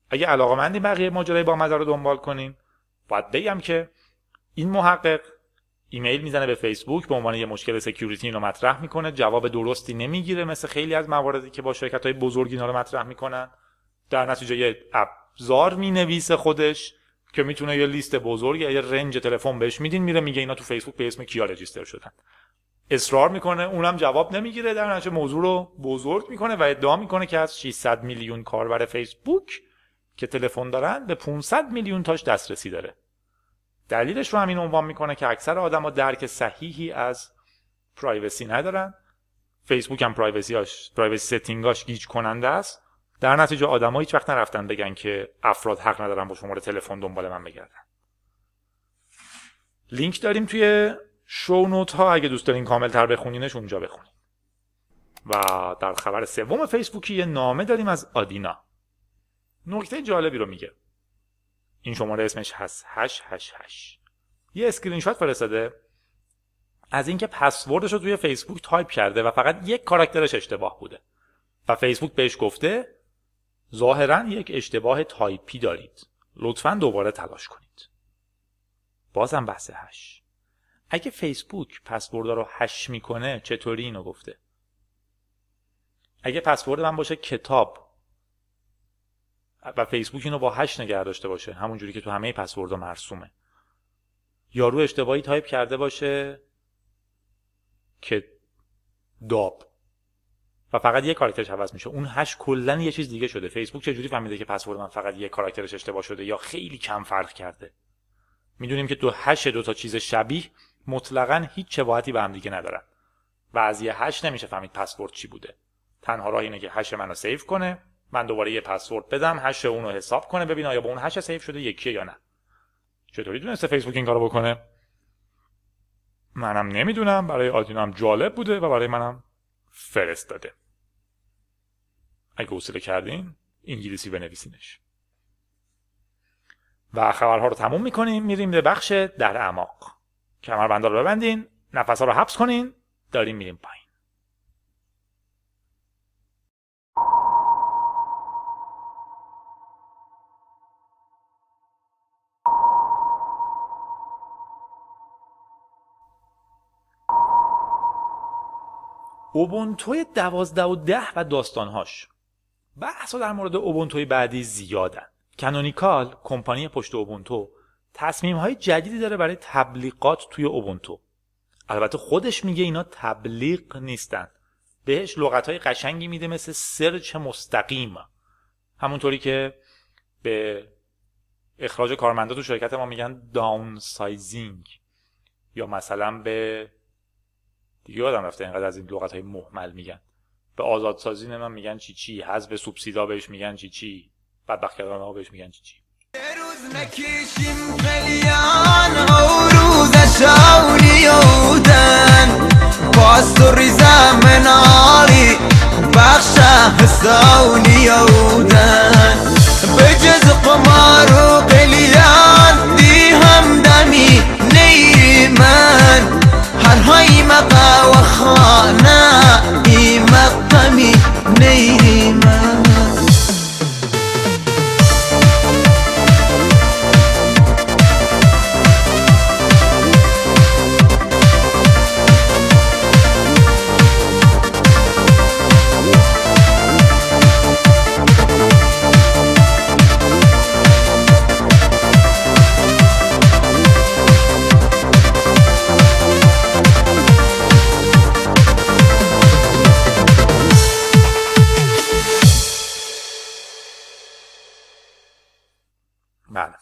اگه علاقه‌مندی بقیه ماجرای بامزه رو دنبال کنین، باید بگم که این محقق ایمیل میزنه به فیسبوک به عنوان یه مشکل سکیوریتی اینو مطرح میکنه، جواب درستی نمیگیره مثل خیلی از مواردی که با شرکت‌های بزرگ اینا رو مطرح میکنن. در نتیجه یه ابزار مینویسه خودش که میتونه یه لیست بزرگ یا یه رنج تلفن بهش میدین، میره میگه اینا تو فیسبوک به اسم کیا رجیستر شدن. اصرار میکنه، اونم جواب نمیگیره، در نتیجه موضوع رو بزرگ میکنه و ادعا میکنه که از 600 میلیون کاربر فیسبوک که تلفن دارن به 500 میلیون تاش دسترسی داره. دلیلش رو همین عنوان میکنه که اکثر آدما درک صحیحی از پرایوسی ندارن. فیسبوک هم پرایوسی ستینگاش گیج کننده است. در نتیجه آدما هیچ وقت نرفتن بگن که افراد حق ندارن با شماره تلفن دنبال من بگردن. لینک داریم توی شو نوت ها، اگه دوست دارین کامل تر بخونینش اونجا بخونین. و در خبر سوم فیسبوکی یه نامه داریم از آدینا. نکته جالبی رو میگه. این شماره اسمش هست 888. یه اسکرین شات فرستاده از اینکه پسوردش رو توی فیسبوک تایپ کرده و فقط یک کاراکترش اشتباه بوده و فیسبوک بهش گفته ظاهراً یک اشتباه تایپی دارید، لطفاً دوباره تلاش کنید. بازم بحث هش. اگه فیسبوک پسوردا رو هش میکنه چطوری اینو گفته؟ اگه پسورد من باشه کتاب و فیسبوک اینو با هش نگه داشته باشه، همون جوری که تو همه پسوردها مرسومه، یارو اشتباهی تایپ کرده باشه که داب و فقط یک کاراکترش عوض میشه، اون هش کلا یه چیز دیگه شده. فیسبوک چجوری فهمیده که پسورد من فقط یک کاراکترش اشتباه شده یا خیلی کم فرق کرده؟ میدونیم که دو هش دو تا چیز شبیه مطلقاً هیچ شباهتی به هم دیگه ندارن و از یه هش نمیشه فهمید پسورد چی بوده. تنها راه اینه که هش منو سیو کنه، من دوباره یه پسورد بدم، هش اون رو حساب کنه ببینه آیا با اون هش سیو شده یکیه یا نه. چطوری دونسته فیسبوک این کارو بکنه؟ منم نمیدونم، برای آدینا هم جالب بوده و برای منم فرستاده. اگه حوصله کردین انگلیسی بنویسینش. و خبرها رو تموم میکنیم، میریم به بخش در اعماق. کمربندا رو ببندین، نفسا رو حبس کنین، داریم میریم پایین. اوبونتو 12.10 و داستانهاش. بحثا در مورد اوبونتوی بعدی زیادن. کانونیکال، کمپانی پشت اوبونتو، تصمیم‌های جدیدی داره برای تبلیغات توی اوبونتو. البته خودش میگه اینا تبلیغ نیستن. بهش لغت‌های قشنگی میده مثل سرچ مستقیم. همونطوری که به اخراج کارمندا تو شرکت ما میگن داون سایزینگ، یا مثلا به دیگه یادم رفته اینقدر از این لغت‌های مهمل میگن. به آزادسازی من میگن چی، حذف سوبسیدا بهش میگن چی، بدبخت کردن ها بهش میگن چی. روز نکشیم قلیان او روز شاولیودن پاس ریزم ناری بخش حساولیودن بجز قمار و قلیان دی همدمی نیری من هر های مقا و خانه ای مقامی نیری من. بله.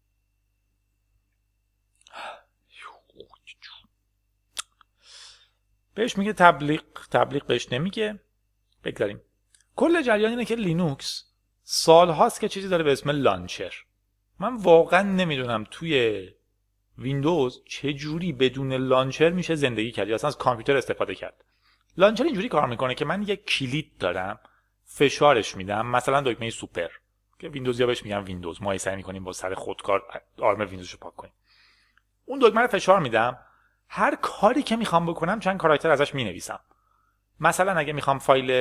بهش میگه تبلیغ بهش نمیگه. بگذاریم. کل جریان اینه که لینوکس سال هاست که چیزی داره به اسم لانچر. من واقعا نمیدونم توی ویندوز چه جوری بدون لانچر میشه زندگی کرد یا اصلا از کامپیوتر استفاده کرد. لانچر اینجوری کار میکنه که من یک کلید دارم، فشارش میدم، مثلا دکمه سوپر که ویندوزیا بهش میگن ویندوز، ما سعی میکنیم با سر خودکار آرم ویندوزشو پاک کنیم. اون دکمه رو فشار میدم، هر کاری که میخوام بکنم چند کاراکتر ازش مینویسم. مثلا اگه میخوام فایل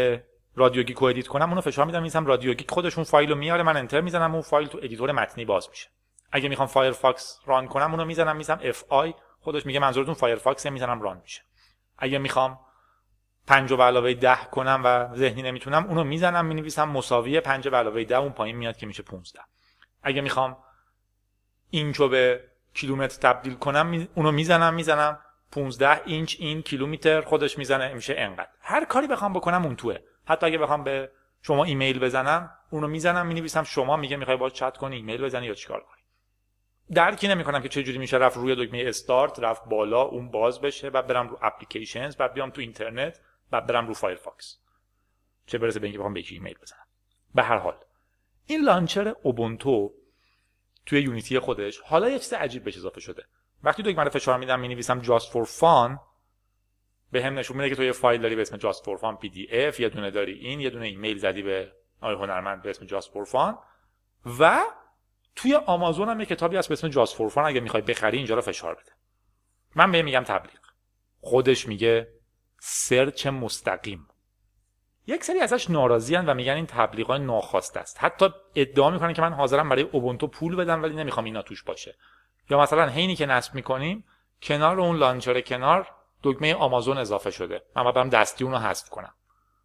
رادیو گیک رو ادیت کنم اونو فشار میدم میذارم رادیو گیک خودشون فایل رو میاره، من انتر میزنم اون فایل تو ادیتور متنی باز میشه. اگه میخوام فایرفاکس ران کنم اونو میزنم اف آی خودش میگه منظورتون فایرفاکس، میزنم ران میشه. اگه میخوام 5 به علاوه 10 کنم و ذهنی نمیتونم اونو میزنم مینویسم مساوی 5 به علاوه 10 اون پایین میاد که میشه 15. اگه میخوام اینچو به کیلومتر تبدیل کنم اونو میزنم 15 اینچ این کیلومتر خودش میزنه میشه انقدر. هر کاری بخوام بکنم اون توه. حتی اگه بخوام به شما ایمیل بزنم اونو میزنم مینویسم شما، میگه میخوای باهاش چت کنی ایمیل بزنی یا چیکار کنی. درکی نمیکنم که چه جوری میشه رفت روی دکمه استارت، رفت بالا اون باز بشه، بعد برم رو اپلیکیشنز، بعد بیام تو اینترنت، بعد برم رو فایرفاکس، چه برسه به اینکه بخوام به یکی ایمیل بزنم. به هر حال این لانچر اوبونتو توی یونیتی خودش حالا یه چیز عجیب بهش اضافه شده. وقتی دکمه رو فشار میدم مینویسم just for fun بهم نشون میده که تو یه فایل داری به اسم just for fun pdf، یه دونه داری این، یه دونه ایمیل زدی به آقای هنرمند به اسم just for fun و توی آمازون هم یه کتابی هست به اسم just for fun، اگه میخوای بخری اینجا رو فشار بده. من بهم میگم تبلیغ، خودش میگه سرچ مستقیم. یک سری ازش ناراضیان و میگن این تبلیغات ناخواسته است. حتی ادعا میکنن که من حاضرم برای اوبونتو پول بدم ولی نمیخوام اینا توش باشه. یا مثلا حینی که نصب میکنیم کنار اون لانچر کنار دکمه آمازون اضافه شده، من باید برم دستی اون رو حذف کنم.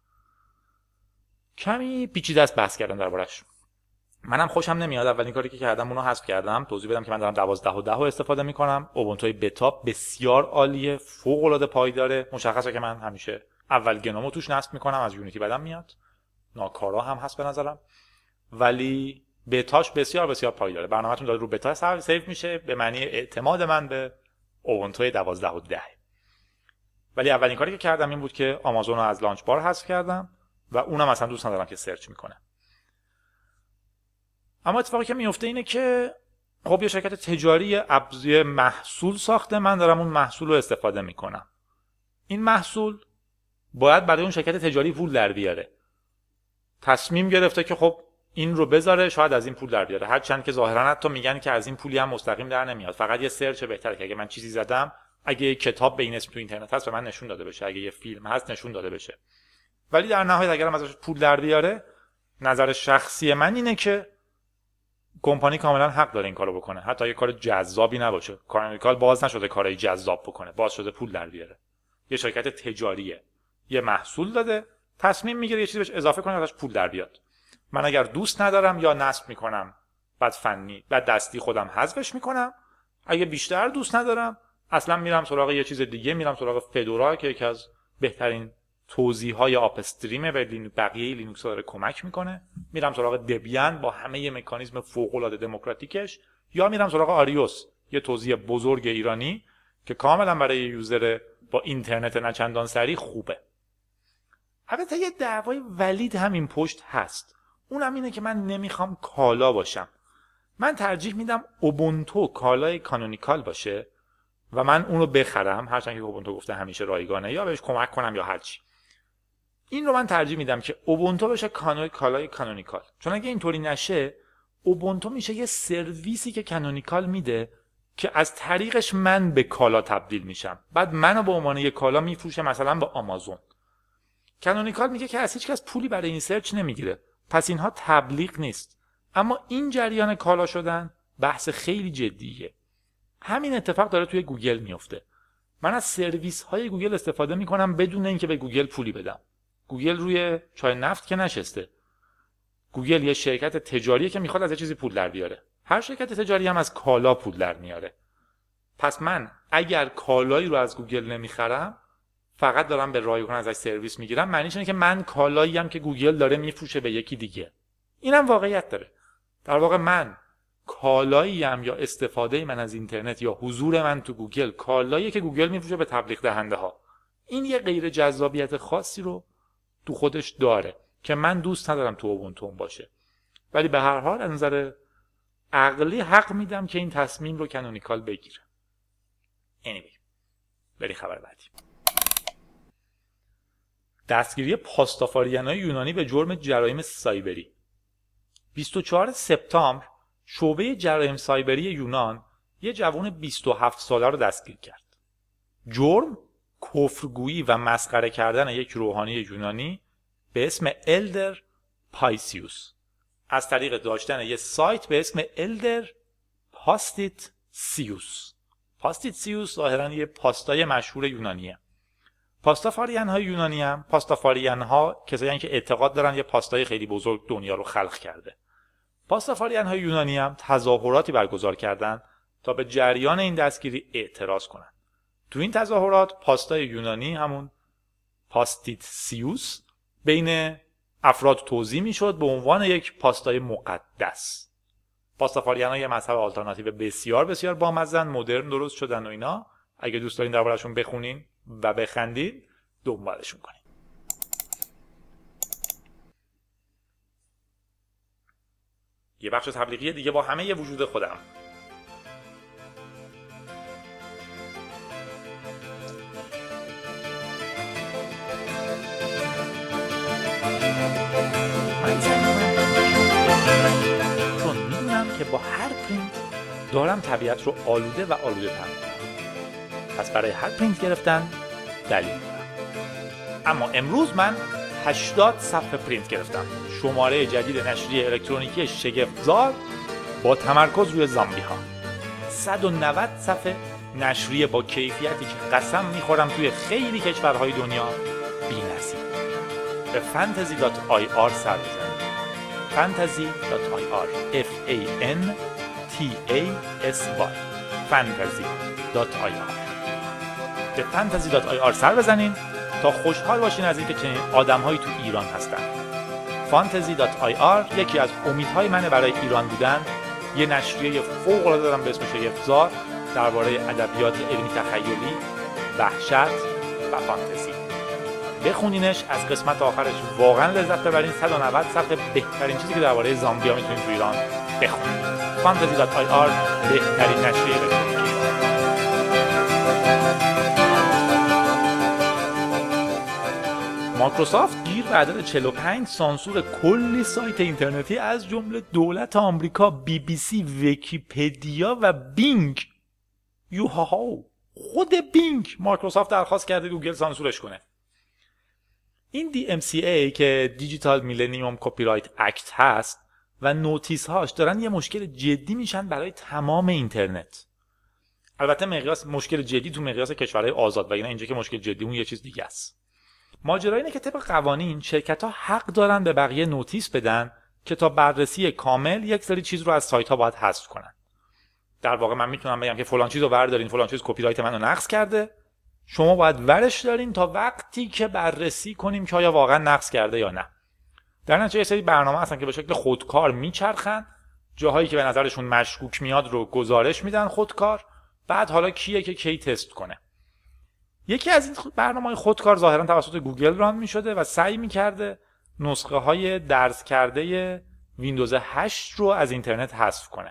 کمی پیچیده است بحث کردن دربارش. منم خوشم نمیاد. اولین کاری که کردم اونو حذف کردم. توضیح بدم که من دارم 12.10 رو استفاده میکنم. اوبونتوی بتا بسیار عالیه، فوق العاده پایداره. مشخصه که من همیشه اول گنومو توش نصب میکنم، از یونیتی بدم میاد، ناکارا هم هست به نظرم، ولی بتاش بسیار بسیار پایداره. برنامه‌تون داره رو بتا سیو میشه به معنی اعتماد من به اوبونتوی 12.10. ولی اولین کاری که کردم این بود که آمازون رو از لانچ بار حذف کردم و اونم اصلا دوست ندارم که سرچ میکنه. اما اتفاقی که میفته اینه که خب یه شرکت تجاری ابزار محصول ساخته، من دارم اون محصول رو استفاده میکنم. این محصول باید برای اون شرکت تجاری پول در بیاره. تصمیم گرفته که خب این رو بذاره، شاید از این پول در بیاره، هرچند که ظاهرا حتی میگن که از این پولی هم مستقیم در نمیاد، فقط یه سرچ بهتره که اگه من چیزی زدم، اگه یه کتاب به این اسم تو اینترنت هست به من نشون داده بشه، اگه یه فیلم هست نشون داده بشه. ولی در نهایت اگرم ازش پول در بیاره، نظر شخصی من اینه که کمپانی کاملا حق داره این کارو بکنه، حتی اگه کار جذابی نباشه. کانونیکال باز نشده کارهای جذاب بکنه، باز شده پول در بیاره. یه شرکت تجاریه، یه محصول داده، تصمیم میگیره یه چیزی بهش اضافه کنه ازش پول در بیاد. من اگر دوست ندارم یا نصب میکنم، بعد فنی، بعد دستی خودم حذفش میکنم. اگه بیشتر دوست ندارم، اصلا میرم سراغ یه چیز دیگه، میرم سراغ فدورا که یکی از بهترین توضیح‌های آپ استریم به بقیه لینوکس داره کمک میکنه. میرم سراغ دبیان با همه مکانیزم فوق‌العاده دموکراتیکش، یا میرم سراغ آریوس، یه توضیح بزرگ ایرانی که کاملا برای یوزر با اینترنت نچندان سریع خوبه. البته یه دعوای ولید همین پشت هست، اونم اینه که من نمیخوام کالا باشم. من ترجیح میدم اوبونتو کالای کانونیکال باشه و من اونو بخرم، هرچند که اوبونتو گفته همیشه رایگانه، یا بهش کمک کنم یا هرچی. این رو من ترجیح میدم که اوبونتو بشه کالای کانونیکال، چون اگه اینطوری نشه اوبونتو میشه یه سرویسی که کانونیکال میده که از طریقش من به کالا تبدیل میشم، بعد منو به عنوان یه کالا میفروشه مثلا به آمازون. کانونیکال میگه که از هیچ کس پولی برای این سرچ نمیگیره، پس اینها تبلیغ نیست. اما این جریان کالا شدن بحث خیلی جدیه. همین اتفاق داره توی گوگل میفته. من از سرویس های گوگل استفاده میکنم بدون اینکه به گوگل پولی بدم. گوگل روی چای نفت که نشسته. گوگل یه شرکت تجاریه که میخواد از یه چیزی پول در بیاره. هر شرکت تجاری هم از کالا پول در میاره. پس من اگر کالایی رو از گوگل نمیخرم، فقط دارم به رایگان ازش سرویس میگیرم، معنیش اینه که من کالایی هم که گوگل داره میفروشه به یکی دیگه. اینم واقعیت داره. در واقع من کالایی هم یا استفاده من از اینترنت یا حضور من تو گوگل کالایی که گوگل میفروشه به تبلیغ دهنده ها. این یه غیر جذابیت خاصی رو تو خودش داره که من دوست ندارم تو اوبونتو باشه. ولی به هر حال از نظر عقلی حق میدم که این تصمیم رو کانونیکال بگیره. anyway بری خبر بعدی. دستگیری پاستافاریانای یونانی به جرم جرایم سایبری. 24 سپتامبر شعبه جرایم سایبری یونان یه جوان 27 ساله رو دستگیر کرد. جرم کفرگویی و مسخره کردن یک روحانی یونانی به اسم الدر پایسیوس از طریق داشتن یه سایت به اسم الدر پاستیت سیوس. پاستیت سیوس ظاهراً یه پاستای مشهور یونانیه. پاستافاریان های یونانی هم پاستافاریان ها کسایی که اعتقاد دارن یه پاستای خیلی بزرگ دنیا رو خلق کرده. پاستافاریان های یونانی هم تظاهراتی برگزار کردن تا به جریان این دستگیری اعتراض کنن. تو این تظاهرات پاستای یونانی همون پاستیت سیوس بین افراد توزیع میشد به عنوان یک پاستای مقدس. پاستافاریان ها یه مذهب آلترناتیو بسیار بسیار بامزن، مدرن درست شدن و اینا. اگه دوست دارین درباره‌شون بخونین و بخندید دنبالشون کنین. یه بخش تبلیغی دیگه با همه وجود خودم. چون میدونم که با هر پرینت دارم طبیعت رو آلوده و آلوده تر میکنم، پس برای هر پرینت گرفتن دلیل دارم. اما امروز من 80 صفحه پرینت گرفتم، شماره جدید نشریه الکترونیکی شگفت‌زار با تمرکز روی زامبی ها. 190 صفحه نشریه با کیفیتی که قسم میخورم توی خیلی کشورهای دنیا بی‌نظیر. به fantasy.ir سر بزنید. fantasy.ir FANTASY fantasy.ir. به fantasy.ir سر بزنین تا خوشحال باشین از اینکه چنین آدم‌هایی تو ایران هستن. fantasy.ir یکی از امیدهای منه برای ایران بودن. یه نشریه فوق‌العاده دارم به اسم شگفت‌زار درباره ادبیات علمی تخیلی، وحشت و فانتزی. بخونینش، از قسمت آخرش واقعا لذت ببرین. 190 صفحه بهترین چیزی که درباره زامبیا میتونین تو ایران بخونید. fantasy.ir بهترین نشریه الکترونیکی. مایکروسافت گیر به عدد 45 سانسور کلی سایت اینترنتی از جمله دولت آمریکا، BBC، ویکی‌پدیا و بینگ. یوهاهاو، خود بینگ مایکروسافت درخواست کرده گوگل سانسورش کنه. این DMCA که دیجیتال میلنیوم کپی رایت اکت هست و نوتیس هاش دارن یه مشکل جدی میشن برای تمام اینترنت. البته مشکل جدی تو مقیاس کشورهای آزاد و اینجا که مشکل جدی اون یه چیز دیگه است. ماجرا اینه که طبق قوانین شرکت‌ها حق دارن به بقیه نوتیس بدن که تا بررسی کامل یک سری چیز رو از سایت‌ها باید حذف کنن. در واقع من میتونم بگم که فلان چیزو بردارین، فلان چیز کپی رایت منو نقض کرده، شما باید ورش دارین تا وقتی که بررسی کنیم که آیا واقعا نقض کرده یا نه. در نتیجه یه سری برنامه هستن که به شکل خودکار میچرخن، جاهایی که به نظرشون مشکوک میاد رو گزارش میدن خودکار، بعد حالا کیه که کی تست کنه. یکی از این برنامه‌های خودکار ظاهرا توسط گوگل ران می‌شده و سعی می‌کرده نسخه‌های درز کرده ویندوز 8 رو از اینترنت حذف کنه.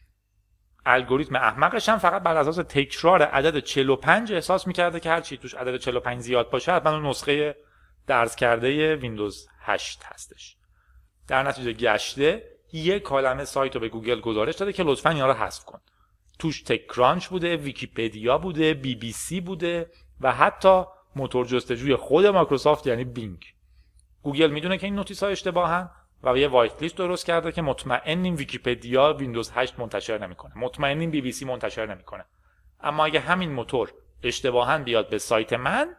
الگوریتم احمقش هم فقط بر اساس تکرار عدد 45 احساس می‌کرده که هر چی توش عدد 45 زیاد باشه حتما اون نسخه درز کرده ویندوز 8 هستش. در نتیجه گشته یک کالمه سایت رو به گوگل گزارش داده که لطفاً اینا رو حذف کن. توش تک کرانچ بوده، ویکی‌پدیا بوده، BBC بوده و حتی موتور جستجوی خود مایکروسافت یعنی بینگ. گوگل میدونه که این نوتیس ها اشتباهن و یه وایت لیست درست کرده که مطمئنیم ویکی‌پدیا ویندوز 8 منتشر نمیکنه، مطمئنیم BBC منتشر نمیکنه. اما اگه همین موتور اشتباهاً بیاد به سایت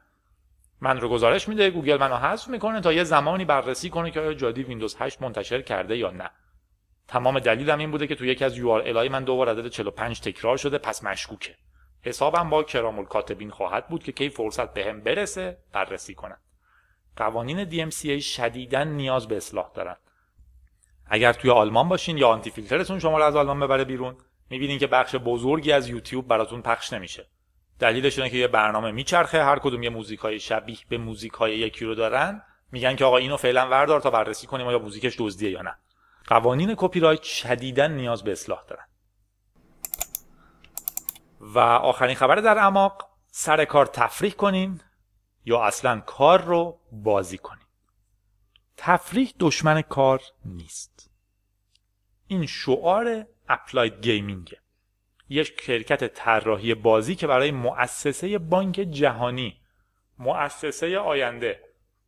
من رو گزارش میده، گوگل منو حذف میکنه تا یه زمانی بررسی کنه که آیا جدی ویندوز 8 منتشر کرده یا نه. تمام دلیلم این بوده که تو یکی از URL های من دوباره عدد 45 تکرار شده، پس مشکوکه. حسابم با کرام الکاتبین خواهد بود که کی فرصت بهم برسه بررسی کنم. قوانین DMCA شدیداً نیاز به اصلاح دارن. اگر توی آلمان باشین یا آنتی فیلترتون شما رو از آلمان ببره بیرون، میبینین که بخش بزرگی از یوتیوب براتون پخش نمیشه. دلیلش اینه که یه برنامه میچرخه، هر کدوم یه موزیکای شبیه به موزیکای یکی رو دارن، میگن که آقا اینو فعلا وردار تا بررسی کنیم آیا موزیکش دزدیه یا نه. قوانین کپی رایت شدیداً نیاز به اصلاح دارن. و آخرین خبر در اعماق، سر کار تفریح کنین یا اصلا کار رو بازی کنین. تفریح دشمن کار نیست. این شعار اپلاید گیمینگه، یک شرکت طراحی بازی که برای مؤسسه بانک جهانی، مؤسسه آینده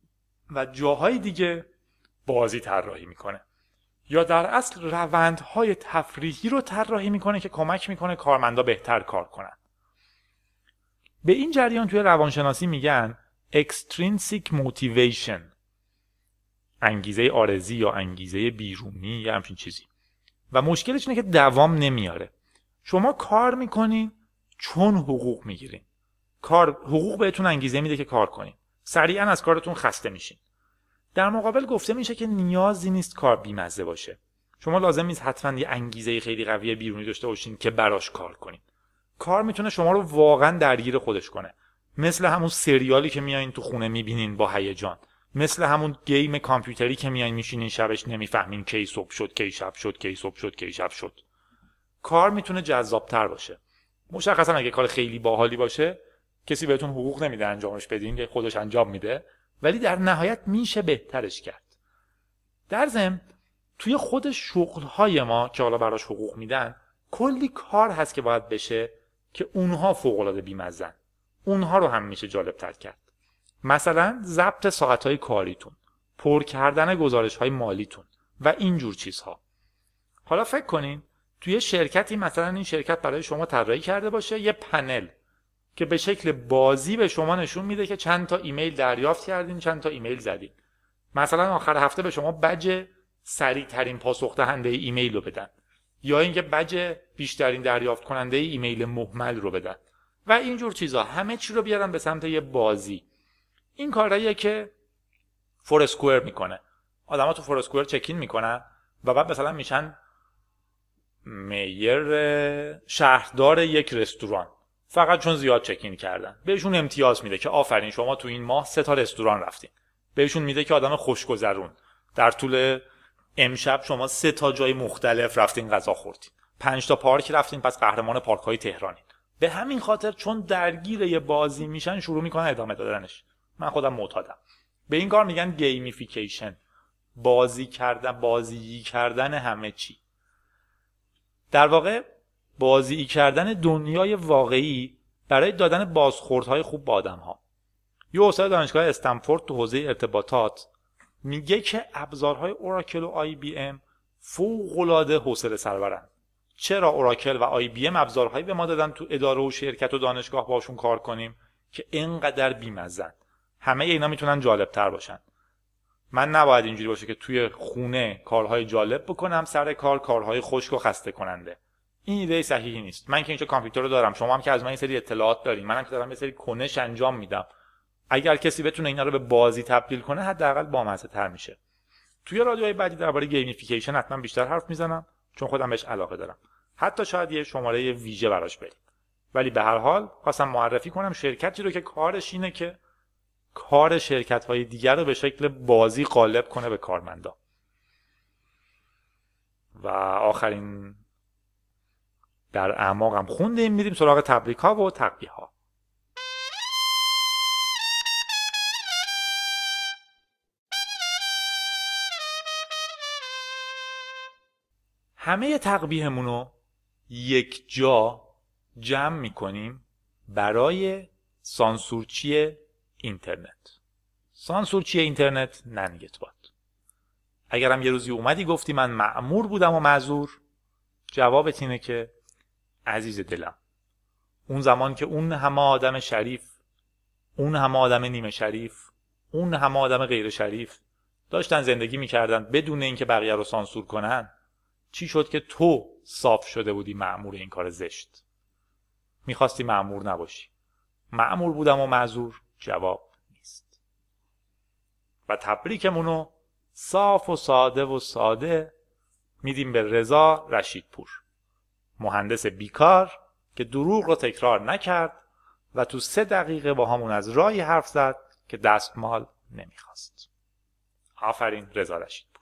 و جاهای دیگه بازی طراحی میکنه، یا در اصل روندهای تفریحی رو طراحی میکنه که کمک میکنه کارمندا بهتر کار کنن. به این جریان توی روانشناسی میگن extrinsic motivation، انگیزه عارضی یا انگیزه بیرونی یا همچین چیزی. و مشکلش اینه که دوام نمیاره. شما کار میکنین چون حقوق میگیرین. حقوق بهتون انگیزه میده که کار کنین. سریعا از کارتون خسته میشین. در مقابل گفته میشه که نیازی نیست کار بیمزه باشه. شما لازم نیست حتما یه انگیزه خیلی قوی بیرونی داشته باشین که براش کار کنین. کار میتونه شما رو واقعا درگیر خودش کنه. مثل همون سریالی که میایین تو خونه میبینین با هیجان، مثل همون گیم کامپیوتری که میایین میشینین شبش نمیفهمین کی صبح شد کی شب شد کی صبح شد کی شب شد. کار میتونه جذابتر باشه. مشخصا اگه کار خیلی باحالی باشه کسی بهتون حقوق نمیده انجامش بدین، که خودش انجام میده، ولی در نهایت میشه بهترش کرد. در ضمن توی خود شغل‌های ما که حالا براش حقوق میدن کلی کار هست که باید بشه که اونها فوق‌العاده بی‌مزه‌ن. اونها رو هم میشه جالب‌تر کرد. مثلا ضبط ساعت‌های کاریتون، پر کردن گزارش‌های مالیتون و اینجور چیزها. حالا فکر کنین توی شرکتی مثلا این شرکت برای شما طراحی کرده باشه یه پنل که به شکل بازی به شما نشون میده که چند تا ایمیل دریافت کردین، چند تا ایمیل زدین. مثلا آخر هفته به شما بج سریع ترین پاسخ دهنده ایمیل رو بدن، یا اینکه بج بیشترین دریافت کننده ایمیل مهمل رو بدن و اینجور چیزا. همه چی رو بیارن به سمت یه بازی. این کاراییه که فورسکوئر میکنه. آدما تو فورسکوئر چکین میکنن و بعد مثلا میشن میر شهردار یک رستوران، فقط چون زیاد چکین کردن. بهشون امتیاز میده که آفرین شما تو این ماه 3 تا رستوران رفتین. بهشون میده که آدم خوشگذرون، در طول امشب شما 3 تا جای مختلف رفتین غذا خوردین، 5 تا پارک رفتین، پس قهرمان پارک های تهرانین. به همین خاطر چون درگیر یه بازی میشن شروع میکنن ادامه دادنش. من خودم معتادم. به این کار میگن گیمیفیکیشن، بازی کردن همه چی. در واقع بازی کردن دنیای واقعی برای دادن بازخوردهای خوب به آدم‌ها. یه استاد دانشگاه استنفورد تو حوزه ارتباطات میگه که ابزارهای اوراکل و آی بی ام فوق‌العاده حوصله سربرن. چرا اوراکل و آی بی ام ابزارهایی به ما دادن تو اداره و شرکت و دانشگاه باشون کار کنیم که اینقدر بی‌مزه‌ن؟ همه اینا میتونن جالب‌تر باشن. من نباید اینجوری باشه که توی خونه کارهای جالب بکنم، سر کارهای خشک و خسته کننده. این ایده صحیحی نیست. من که اینجا کامپیوتر رو دارم، شما هم که از من این سری اطلاعات دارین، منم که دارم یه سری کنش انجام میدم. اگر کسی بتونه اینا رو به بازی تبدیل کنه حداقل بامزه‌تر میشه. توی رادیوهای بعدی درباره گیمیفیکیشن حتما بیشتر حرف میزنم چون خودم بهش علاقه دارم. حتی شاید یه شماره ویژه براش بریم. ولی به هر حال خواستم معرفی کنم شرکتی رو که کارش اینه که کار شرکت‌های دیگر رو به شکل بازی غالب کنه به کارمندا. و آخرین در اعماقم خوندیم، میریم سراغ تبریک‌ها و تقبیح‌ها. همه تقبیحمونو یک جا جمع میکنیم برای سانسورچی اینترنت. سانسورچی اینترنت ننگت باد. اگرم یه روزی اومدی گفتی من مأمور بودم و معذور، جوابت اینه که عزیز دلم، اون زمان که اون همه آدم شریف، اون همه آدم نیمه شریف، اون همه آدم غیر شریف داشتن زندگی میکردن بدون اینکه بقیه رو سانسور کنن، چی شد که تو صاف شده بودی مأمور این کار زشت؟ میخواستی مأمور نباشی. مأمور بودم و معذور جواب نیست. و تبریکمونو صاف و ساده میدیم به رضا رشیدپور، مهندس بیکار که دروغ رو تکرار نکرد و تو 3 دقیقه با همون از راهی حرف زد که دستمال نمیخواست. آفرین رضا رشیدپور.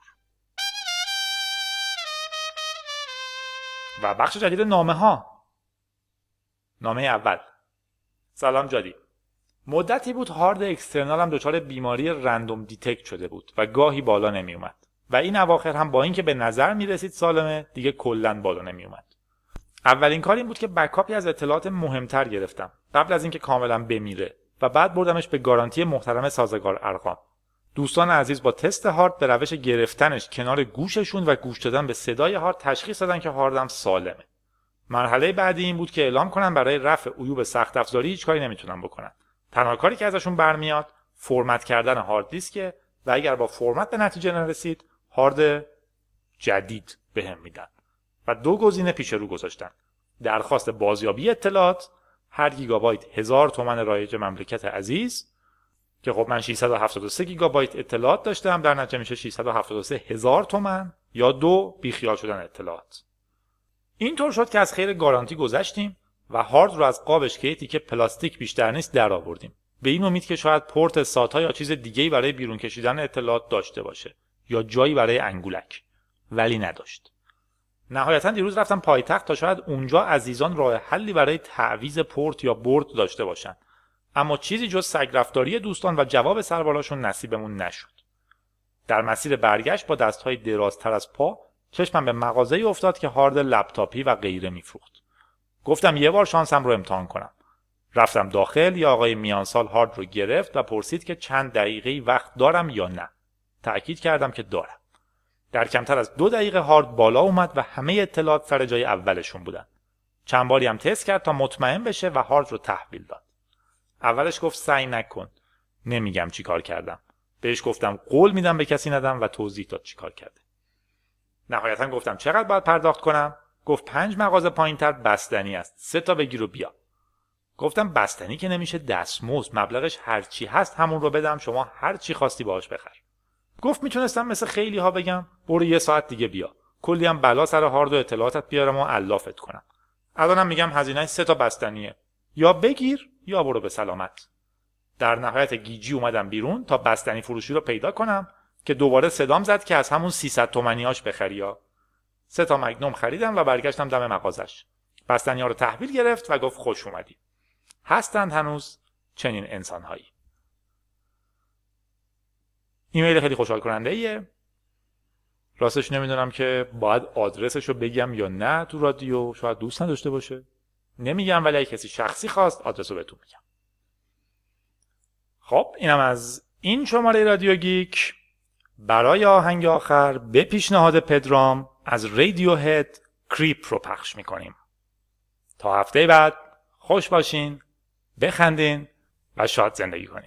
و بخش جدید نامه ها. نامه اول: سلام جادی، مدتی بود هارد اکسترنالم دچار بیماری رندوم دیتکت شده بود و گاهی بالا نمی اومد و این اواخر هم با اینکه به نظر می رسید سالمه دیگه کلاً بالا نمی اومد. اولین کار این بود که بکاپی از اطلاعات مهمتر گرفتم قبل از اینکه کاملا بمیره و بعد بردمش به گارانتی محترم سازگار ارقام دوستان عزیز با تست هارد به روش گرفتنش کنار گوششون و گوش دادن به صدای هارد تشخیص دادن که هاردم سالمه. مرحله بعدی این بود که اعلام کنن برای رفع عیوب سخت افزاری هیچ کاری نمیتونن بکنن. تنها کاری که ازشون برمیاد فرمت کردن هارد دیسکه و اگر با فرمت به نتیجه نرسید هارد جدید بهم میدن. و 2 گزینه پیش رو گذاشتن. درخواست بازیابی اطلاعات، هر گیگابایت 1000 تومان رایج مملکت عزیز، که خب من 673 گیگابایت اطلاعات داشتم، در نتیجه میشه 673,000 تومان، یا 2 بیخیال شدن اطلاعات. اینطور شد که از خیر گارانتی گذشتیم و هارد رو از قابش که تیکه پلاستیک بیشتر نیست در آوردیم، به این امید که شاید پورت ساتا یا چیز دیگه‌ای برای بیرون کشیدن اطلاعات داشته باشه یا جایی برای انگولک، ولی نداشت. نهایتا دیروز رفتم پایتخت تا شاید اونجا عزیزان راه حلی برای تعویض پورت یا بورد داشته باشن، اما چیزی جز سگ رفتاری دوستان و جواب سربالاشون نصیبمون نشد. در مسیر برگشت با دستهای درازتر از پا چشمم به مغازه‌ای افتاد که هارد لپتاپی و غیره میفروخت. گفتم یه بار شانسم رو امتحان کنم. رفتم داخل، یا آقای میانسال هارد رو گرفت و پرسید که چند دقیقه‌ای وقت دارم یا نه. تأکید کردم که دارم. در کمتر از 2 دقیقه هارد بالا اومد و همه اطلاعات سر جای اولشون بودن. چند باری هم تست کرد تا مطمئن بشه و هارد رو تحویل داد. اولش گفت سعی نکن. نمیگم چی کار کردم. بهش گفتم قول میدم به کسی ندم و توضیح داد چی کار کرده. نهایتا گفتم چقدر باید پرداخت کنم؟ گفت 5 مغازه پایینتر بستنی است. 3 تا بگیر و بیا. گفتم بستنی که نمیشه دستمزد، مبلغش هر چی هست همون رو بدم، شما هر چی خواستی باهاش بخر. گفت میتونستم مثل خیلی ها بگم برو 1 ساعت دیگه بیا، کلی هم بلا سر هارد و اطلاعاتت بیارم و علافت کنم. الانم میگم هزینه‌اش 3 تا بستنیه، یا بگیر یا برو به سلامت. در نهایت گیجی اومدم بیرون تا بستنی فروشی رو پیدا کنم که دوباره صدام زد که از همون 300 تومانیاش بخری. یا 3 تا مگنوم خریدم و برگشتم دم مغازش. بستنی‌ها رو تحویل گرفت و گفت خوش اومدی. هستند هنوز چنین انسان‌هایی. ایمیل خیلی خوشحال کننده ایه. راستش نمیدونم که باید آدرسش رو بگم یا نه تو رادیو، شاید دوست نداشته باشه. نمیگم، ولی اگه کسی شخصی خواست آدرس رو بهتون میگم. خب اینم از این شماره رادیو گیک. برای آهنگ آخر به پیشنهاد پدرام از رادیو هد کریپ رو پخش میکنیم. تا هفته بعد خوش باشین، بخندین و شاد زندگی کنین.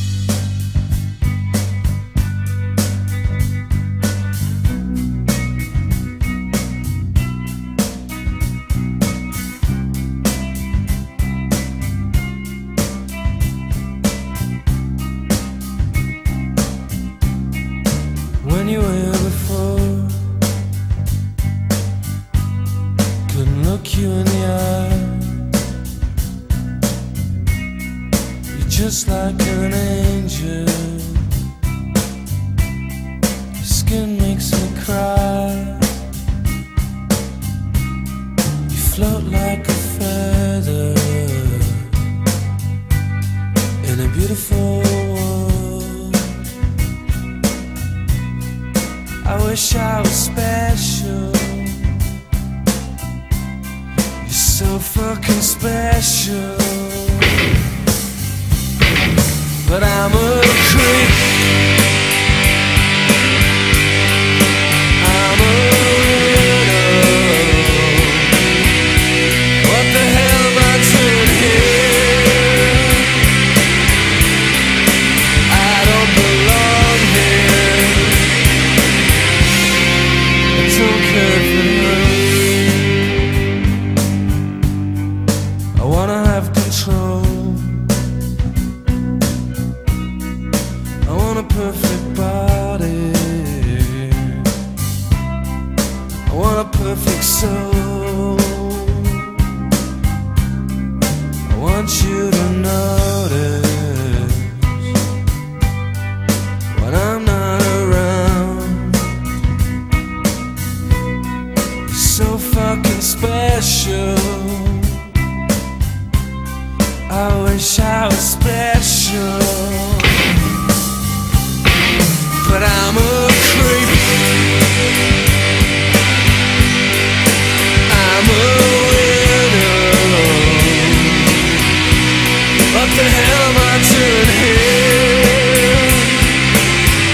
When you were here before, couldn't look you in the eye. You're just like an angel. Your skin makes me cry. You float like a feather in a beautiful world. I wish I was special. You're so fucking special. But I'm a creep. I'm a widow. What the hell am I doing here? I don't belong here. I don't care for you. I wanna have control. I want a perfect body. I want a perfect soul. I want you to notice when I'm not around. You're so fucking special. I wish I was special. But I'm a creep. I'm a widow. What the hell am I doing here?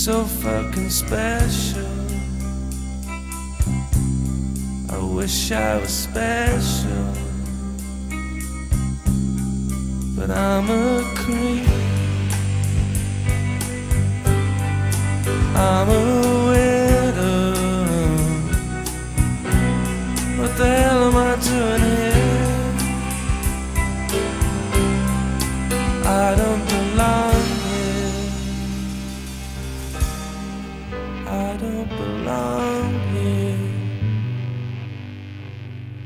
so fucking special. I wish I was special, but I'm a creep. I'm a widow. What the hell am I doing here? I don't belong here. I don't belong.